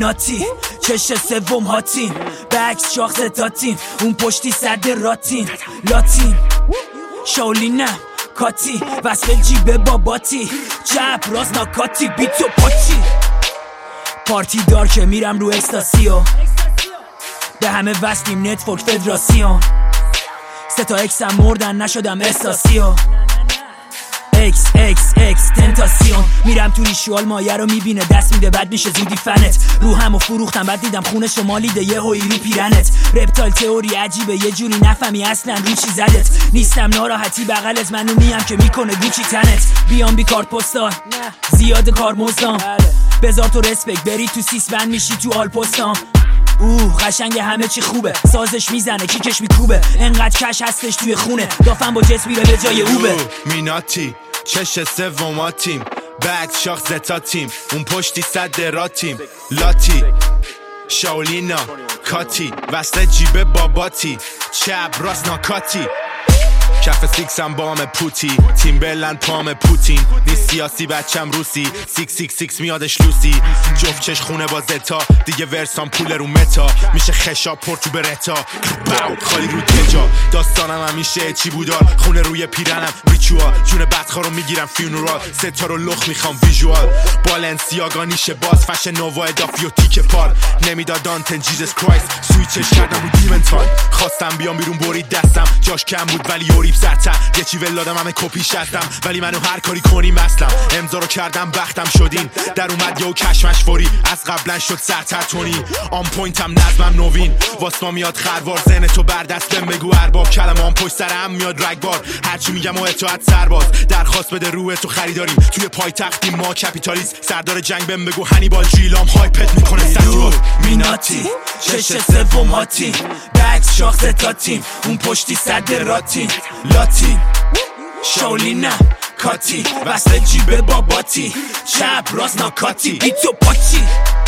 میناتی چش سوم هاتیم بکس شاخص تاتیم اون پشتی صد راتین لاتین شاولینم کاتی وصل جیب باباتی چپ راست ناکاتی بیتو پاچی پارتی دار که میرم رو اکستاسیو به همه وصلیم نتورک فدراسیون 3 تا اکسم مردن نشدم استاسیو اکس تنتاسیون میرم تو ریشوال مایه رو میبینه دست میده بد میشه زودی فنت روحمو فروختم بعد دیدم خونه شمالیده یه هوی رو پیرنت رپتال تئوری عجیبه یه جوری نفهمی اصلا رو چی زدت نیستم ناراحتی بغلت منو میم که میکنه گوچی تنت بیام بی کارت پستال زیاد کار مزدام بذار تو رسپک بری تو سیس بند میشی تو آل پستام قشنگ همه چی خوبه سازش میزنه کیکش میکوبه انقدر کش هستش توی خونه دافن با جس میره به جای اوبه میناتی چش سوماتیم بکس شاخ زتاتیم اون پشتی صد راتیم لاتی شاولینا کاتی وصل جیب باباتی چپ راست ناکاتی کف سیکسم بام پوتی تیم بلن پام پوتین نیست سیاسی بچم روسی سیکس میادش لوسی جفت چش خونه با زتا دیگه ورسان پول رو متا میشه خشاب پر تو برتا خالی رو تجا داستانم همیشه چی بودار خونه روی پیرنم ریچوال جون بدخوا رو میگیرم فیونورال 3 تا رو لخ میخوام ویژوال بالنسیاگا نیشه باز فش نووا ادافیو تیک پار نمیداد دانتن جیزس کرایست سویچش کردم رو دیمنتال خواستم بیام بیرون برید دستم جاش کم بود ولی یوریب زدتم یه چی ولادم همه کپیش هستم ولی منو هر کاری کنیم اصلم امضا رو کردم بختم شدین در اومد یه و کشمش فوری از قبلا شد سرتر تونی آن پوینتم نظمم نوین واسما میاد خروار ذهن تو بردست بهم بگو ارباب کلم آن پشت سرم میاد رگبار هرچی میگم و اطاعت سرباز درخواست بده روح تو خریداریم توی پایتختیم ما کپیتالیست سردار جنگ بهم بگو هنیبال جیلام هایپت میکنه سنجوال میناتی چش سوم هاتیم بکس شاخص تاتیم اون پشتی صد راتین لاتین شاولینم کاتی وصل جیب باباتی چپ راست ناکاتی بیتو پاچی